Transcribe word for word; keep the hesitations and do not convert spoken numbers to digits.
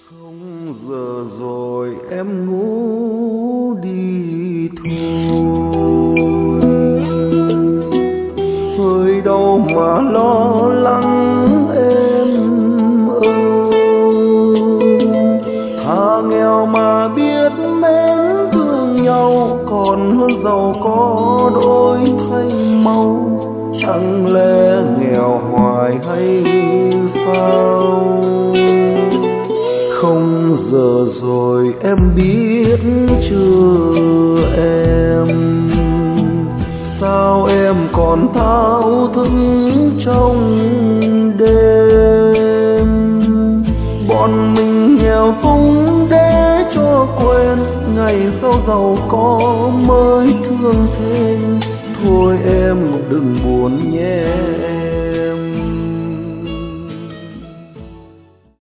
Không giờ rồi em ngủ đi thôi, hơi đâu mà lo lắng em ơi. Thà nghèo mà biết mến thương nhau, còn hơn giàu có đổi thay mau. Chẳng lẽ nghèo hoài hay sao? Không giờ rồi em biết chưa em, sao em còn thao thức trong đêm. Bọn mình nghèo túng để cho quên, ngày sau giàu có mới thương thêm. Thôi em đừng buồn nhé.